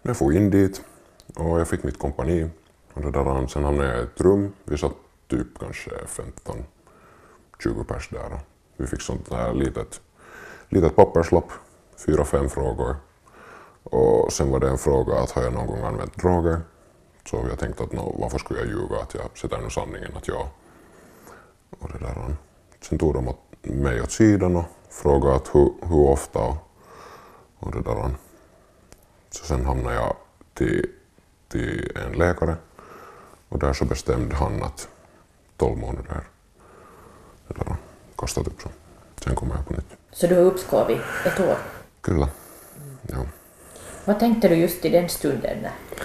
jag får in dit och jag fick mitt kompani. Och det där, sen hamnade jag i ett rum. Vi satt typ kanske 15-20 pers där. Och vi fick sånt här litet papperslapp, 4-5 frågor. Och sen var det en fråga att har jag någon gång använt droger? Så jag tänkte att varför skulle jag ljuga att jag sätter nu sanningen att jag. Och det där. Sen tog de mig åt sidan och frågade att hur ofta och det där. Så sen hamnade jag till en läkare och där så bestämde han att 12 månader det där kastat upp så. Sen kommer jag på nytt. Så du har uppskov i ett år? Kyllä, ja. Vad tänkte du just i den stunden?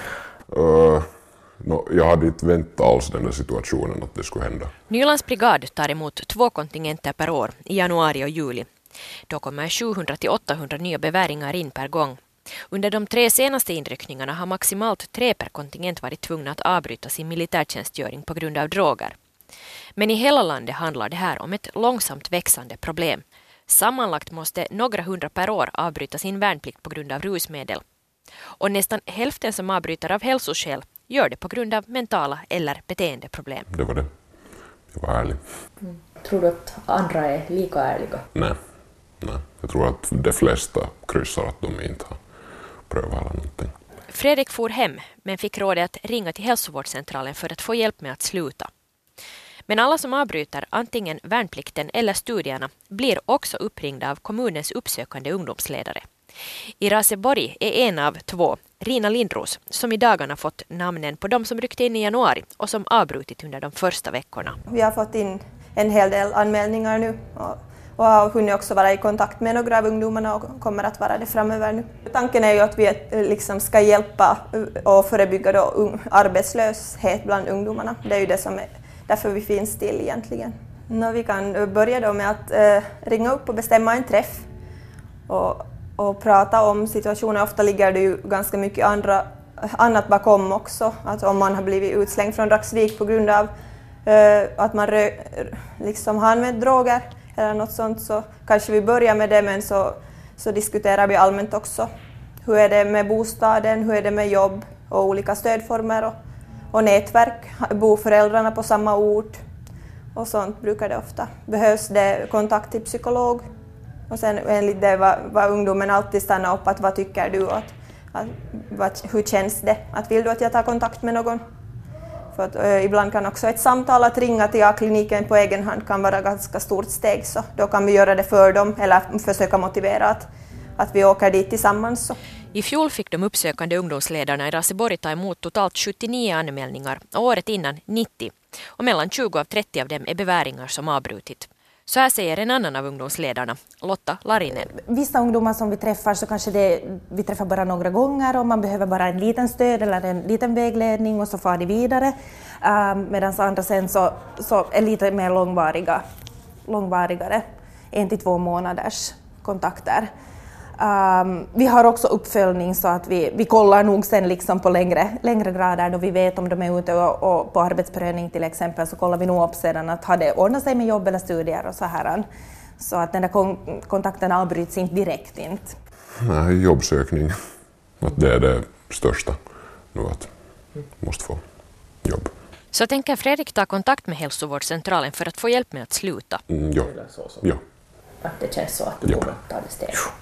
Jag hade inte väntat alls den där situationen att det skulle hända. Nylands brigad tar emot 2 kontingenter per år i januari och juli. Då kommer 700-800 nya beväringar in per gång. Under de 3 senaste inryckningarna har maximalt 3 per kontingent varit tvungna att avbryta sin militärtjänstgöring på grund av droger. Men i hela landet handlar det här om ett långsamt växande problem. Sammanlagt måste några 100 per år avbryta sin värnplikt på grund av rusmedel. Och nästan hälften som avbryter av hälsoskäl gör det på grund av mentala eller beteendeproblem. Det var det. Jag var ärlig. Tror du att andra är lika ärliga? Nej. Jag tror att de flesta kryssar att de inte har prövat eller någonting. Fredrik for hem men fick rådet att ringa till hälsovårdscentralen för att få hjälp med att sluta. Men alla som avbryter antingen värnplikten eller studierna blir också uppringda av kommunens uppsökande ungdomsledare. I Raseborg är en av 2, Rina Lindros, som i dagarna fått namnen på de som ryckte in i januari och som avbrutit under de första veckorna. Vi har fått in en hel del anmälningar nu och har hunnit också vara i kontakt med några av ungdomarna och kommer att vara det framöver nu. Tanken är ju att vi liksom ska hjälpa och förebygga då arbetslöshet bland ungdomarna. Det är ju det som är därför vi finns till egentligen. Vi kan börja då med att ringa upp och bestämma en träff och prata om situationen. Ofta ligger det ju ganska mycket annat bakom också. Att om man har blivit utslängd från Raksvik på grund av att man liksom har använt droger eller något sånt, så kanske vi börjar med det, men så diskuterar vi allmänt också. Hur är det med bostaden, hur är det med jobb och olika stödformer och nätverk. Bor föräldrarna på samma ort och sånt brukar det ofta. Behövs det kontakt till psykolog? Och sen enligt det var ungdomen alltid stannar upp att vad tycker du? Hur känns det? Vill du att jag tar kontakt med någon? För att, ibland kan också ett samtal att ringa till A-kliniken på egen hand kan vara ganska stort steg. Så då kan vi göra det för dem eller försöka motivera att vi åker dit tillsammans. Så. I fjol fick de uppsökande ungdomsledarna i Raseborg ta emot totalt 79 anmälningar och året innan 90. Och mellan 20 av 30 av dem är beväringar som avbrutit. Så här säger en annan av ungdomsledarna, Lotta Larinen. Vissa ungdomar som vi träffar så kanske vi träffar bara några gånger och man behöver bara en liten stöd eller en liten vägledning och så far de vidare. Medan andra sen så är lite mer långvarigare, 1-2 månaders kontakter. Vi har också uppföljning så att vi kollar nog sen liksom på längre grader då vi vet om de är ute och på arbetsprövning till exempel, så kollar vi nog upp sedan att har det ordnat sig med jobb eller studier och så här. Så att den där kontakten avbryts inte direkt. Inte. Nej, jobbsökning. Att det är det största nu, att måste få jobb. Så tänker Fredrik ta kontakt med hälsovårdscentralen för att få hjälp med att sluta? Ja. Att det känns så att du kommer att ta det steget.